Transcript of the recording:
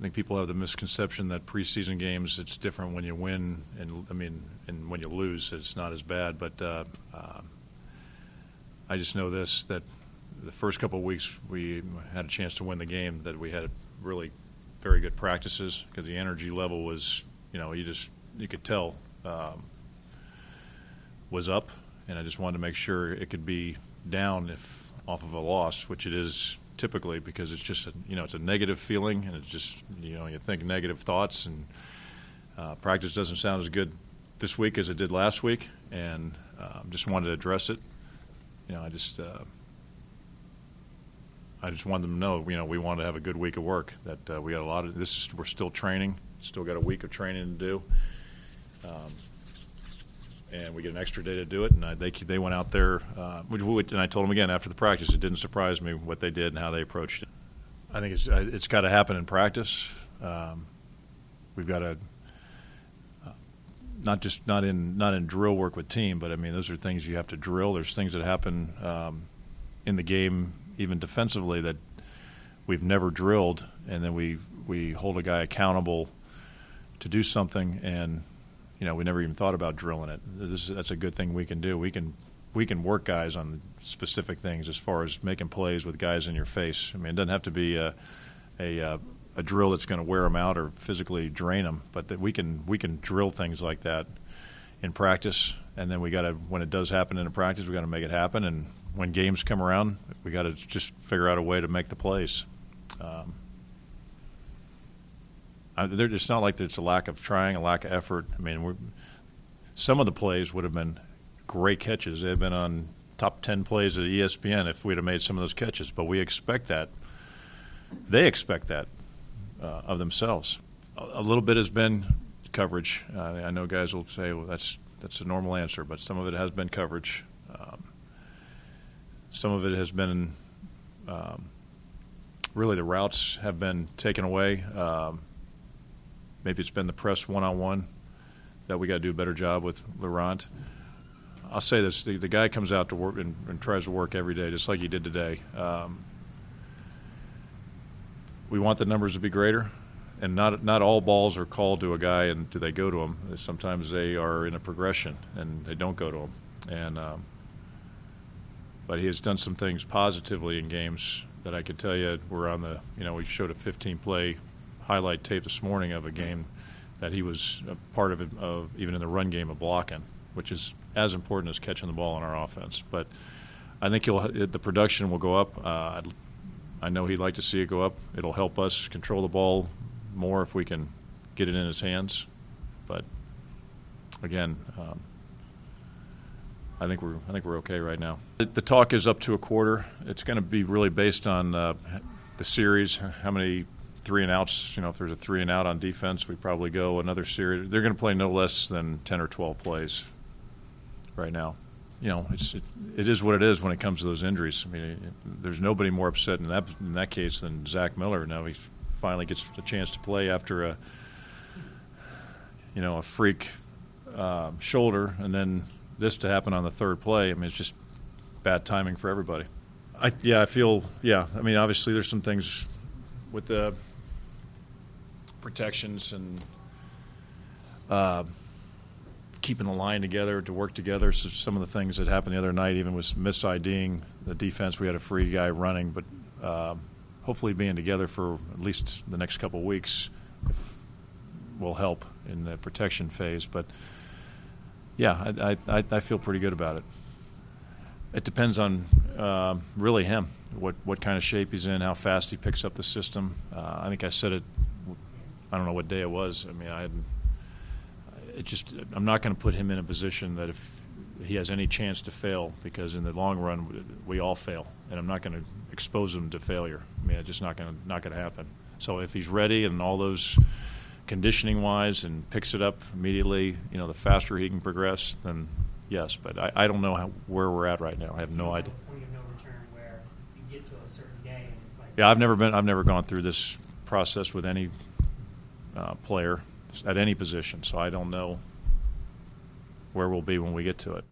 I think people have the misconception that preseason games, it's different when you win, and when you lose, it's not as bad. But I just know this, that the first couple of weeks we had a chance to win the game, that we had really very good practices because the energy level was, you could tell was up, and I just wanted to make sure it could be down if off of a loss, which it is typically, because it's just it's a negative feeling, and it's just you think negative thoughts, and practice doesn't sound as good this week as it did last week, and just wanted to address it. I just wanted them to know we wanted to have a good week of work, that we got a lot of we're still training, still got a week of training to do, and we get an extra day to do it. And they went out there, and I told them again after the practice, it didn't surprise me what they did and how they approached it. I think it's got to happen in practice. We've got to not in drill work with team, but those are things you have to drill. There's things that happen in the game, even defensively, that we've never drilled, and then we hold a guy accountable to do something, and we never even thought about drilling it. That's a good thing we can do. We can work guys on specific things as far as making plays with guys in your face. It doesn't have to be a drill that's going to wear them out or physically drain them, but that we can drill things like that in practice. And then when it does happen in a practice, we got to make it happen. And when games come around, we got to just figure out a way to make the plays. It's not like it's a lack of trying, a lack of effort. Some of the plays would have been great catches. They had been on top 10 plays at ESPN if we'd have made some of those catches. But we expect that. They expect that of themselves. A little bit has been coverage. I know guys will say, well, that's a normal answer, but some of it has been coverage. Some of it has been really the routes have been taken away. Maybe it's been the press one-on-one that we got to do a better job with Laurent. I'll say this: the guy comes out to work and tries to work every day, just like he did today. We want the numbers to be greater, and not all balls are called to a guy and do they go to him. Sometimes they are in a progression and they don't go to him. And but he has done some things positively in games that I could tell you. We're on the we showed a 15-play highlight tape this morning of a game that he was a part of even in the run game of blocking, which is as important as catching the ball in our offense. But I think the production will go up. I know he'd like to see it go up. It'll help us control the ball more if we can get it in his hands. But again, I think we're okay right now. The talk is up to a quarter. It's going to be really based on the series, how many 3-and-outs. If there's a 3-and-out on defense, we probably go another series. They're going to play no less than 10 or 12 plays right now. It is what it is when it comes to those injuries. There's nobody more upset in that case than Zach Miller. Now he finally gets a chance to play after a freak shoulder, and then this to happen on the third play. It's just bad timing for everybody. I feel. Obviously there's some things with the protections and keeping the line together to work together. So some of the things that happened the other night, even with mis-IDing the defense, we had a free guy running, but hopefully being together for at least the next couple of weeks will help in the protection phase. But I feel pretty good about it. It depends on really him, what kind of shape he's in, how fast he picks up the system. I think I said it. I don't know what day it was. I'm not going to put him in a position that if he has any chance to fail, because in the long run we all fail, and I'm not going to expose him to failure. It's just not going to happen. So if he's ready and all those conditioning wise and picks it up immediately, the faster he can progress, then yes. But I don't know where we're at right now. I have no idea. Point of no return, where you get to a certain day and it's like. Yeah, I've never gone through this process with any player at any position, so I don't know where we'll be when we get to it.